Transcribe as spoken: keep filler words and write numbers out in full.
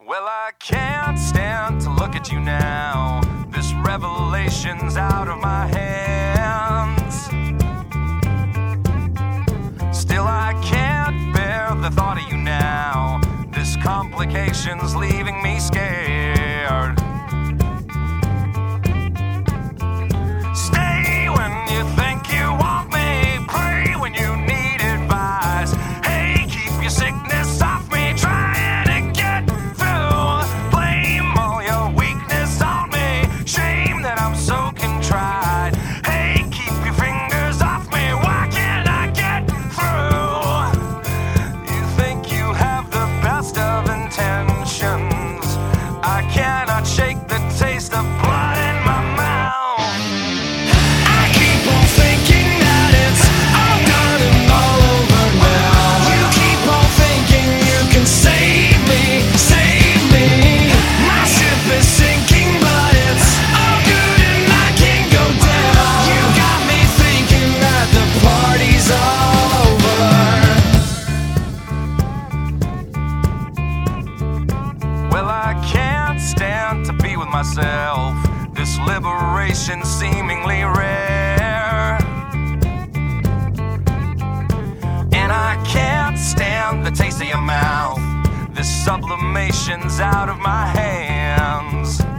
Well, I can't stand to look at you now. This revelation's out of my hands. Still, I can't bear the thought of you now. This complication's leaving me scared. Stay when you think you want me. Pray when you need advice. Hey, keep your sickness off me. Trying to get through. Blame all your weakness on me. Shame that I'm so contrite. Hey, keep your fingers off me. Why can't I get through? You think you have the best of intentions. I cannot shake the taste of blood in my mouth. I keep on thinking that it's all done and all over now. You keep on thinking you can save me, save me. My ship is sinking, but it's all good and I can't go down. You got me thinking that the party's over. Well, I can't stand to be with myself. This liberation seemingly rare. And I can't stand the taste of your mouth. This sublimation's out of my hands.